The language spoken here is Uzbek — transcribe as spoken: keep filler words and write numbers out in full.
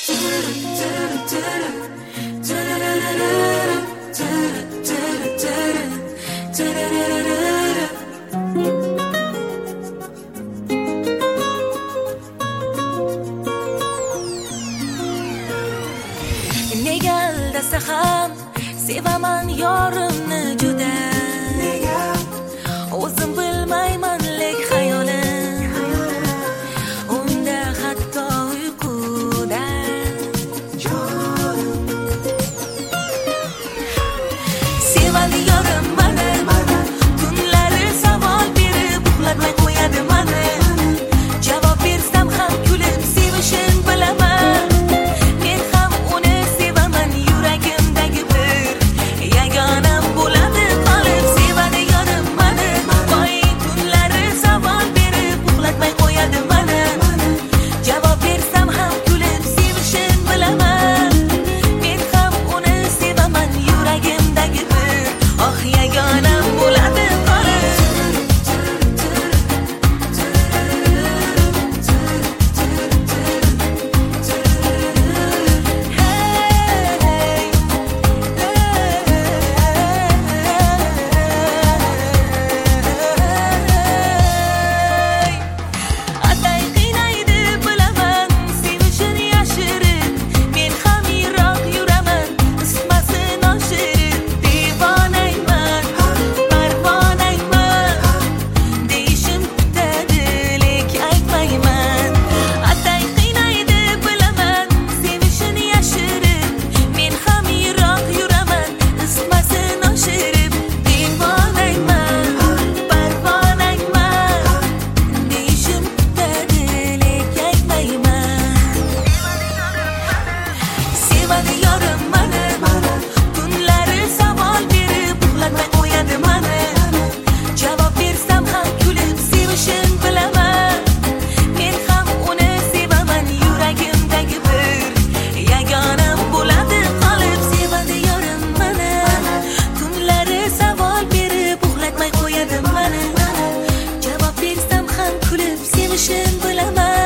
Nega aldasa ham sevaman yorimni juda, o'zim bilmayman lek xayolim unda hatto uyquda. Sevadi yorim mani, tunlari savol berib uxlatmay qo'yadi mani. Javob bersam ham kulib sevishini bilaman. Men ham uni sevaman, yuragimdagi bir yagonam bo'ladi qolib. Sevadi yorim mani, voy tunlari savol berib uxlatmay qo'yadi mani. Javob bersam ham kulib sevishini bilaman. Men ham uni sevaman, yuragimdagi bir oh yagonam bo'ladi qolib. Atay qiynaydi bilaman, sevishini yashirib, men ham yiroq yuraman, isitmasin oshirib. Devonayman, parvonayman, deyishim kutadi lek aytmayman. Atay qiynaydi bilaman, sevishini yashirib, men ham yiroq yuraman, isitmasin oshirib. Devonayman, parvonayman, deyishim kutadi lek aytmayman. Sevadi yorim mani, tunlari savol berib uxlatmay qo'yadi mani. Javob bersam ham kulib sevishini bilaman. Men ham uni sevaman, yuragimdagi bir yagonam bo'ladi qolib. Sevadi yorim mani, tunlari savol berib uxlatmay qo'yadi mani. Javob bersam ham kulib sevishini bilaman.